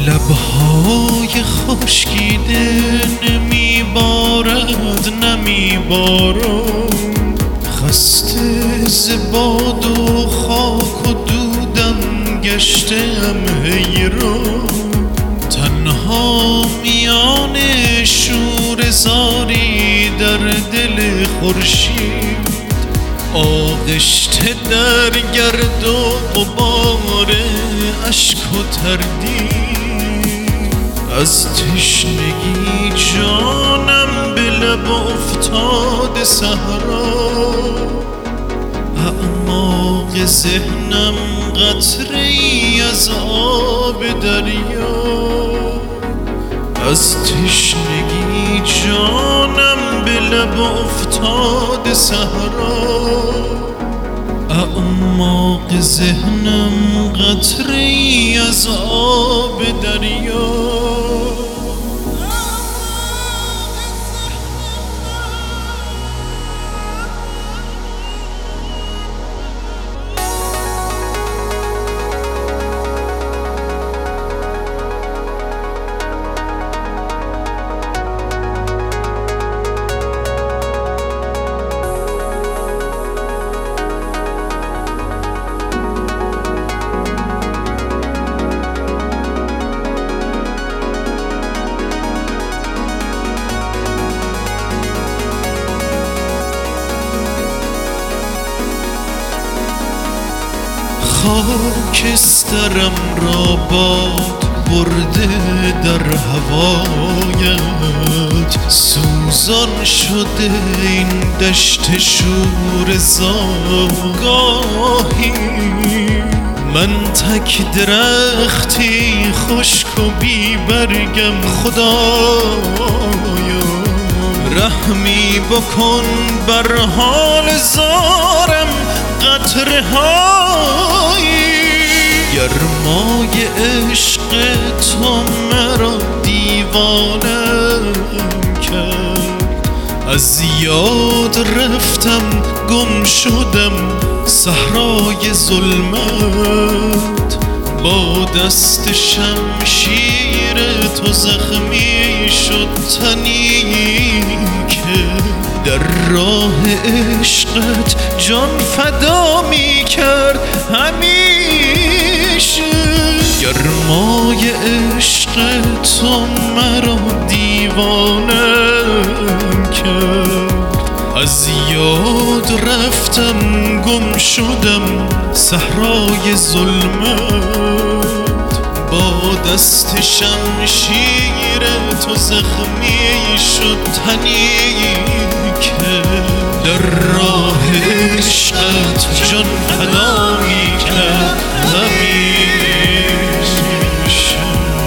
لبهای خشکیده نمیبارد نمیبارم، خسته ز باد و خاک و دودم گشتم حیران. تنها میان شوره زاری در دل خورشید، آغشته در گرد و غبار اشک و تردید. از تشنگی جانم به لب افتاد صحرا، اعماق ذهنم قطره‌ای از آب دریا. از تشنگی جانم به لب افتاد صحرا، اعماق ذهنم قطره‌ای از آب دریا. خاکسترم را باد برده در هوایت، سوزان شده این دشت شوره‌زار. گاهی من تک درختی خشک و بی برگم، خدایا رحمی بکن بر حال زارم. قطره های گرمای عشق تو مرا دیوانم کرد. از یاد رفتم گم شدم صحرای ظلمت، با دست شمشیر تو زخمی شد تنی که در راه عشقت جان فدا می کرد همیشه. گرمای عشق تو مرا دیوانم کرد. از یاد رفتم گم شدم صحرای ظلمت، با دست شمشیر تو زخمی شد تنی که در راه عشقت جان فدا می کرد همیشه.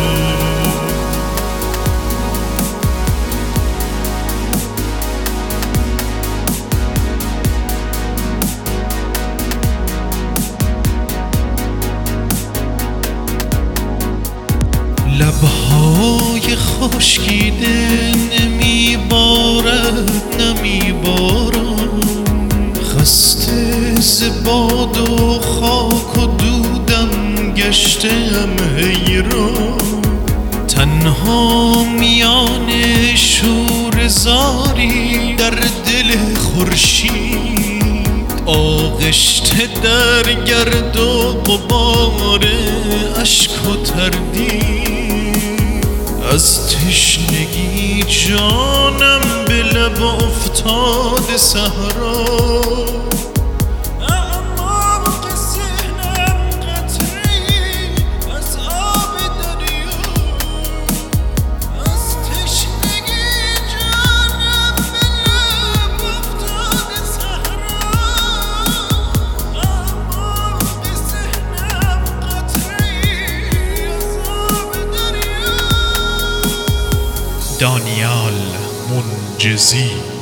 لبهای خشکیده نمیبارد نمیبارم، خسته ز باد و خاک و دودم گشتم حیران. تنها میان شوره زاری در دل خورشید، آغشته در گرد و غبار اشک و تردید. از تشنگی جانم به لب افتاد صحرا، اعماق ذهنم قطره‌ای از آب دریا. از تشنگی جانم به لب افتاد صحرا، اعماق ذهنم قطره‌ای از آب دریا. دانیال منجزی.